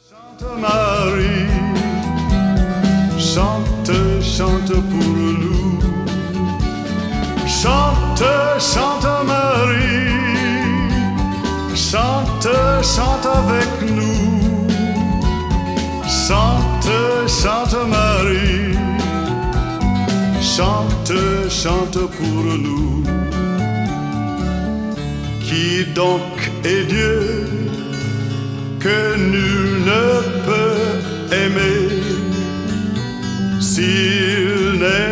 Sainte Marie, chante, chante pour nous. Chante, chante Marie, chante, chante avec nous. Chante, chante Marie, chante, chante pour nous. Qui donc est Dieu que nul ne peut aimer s'il n'est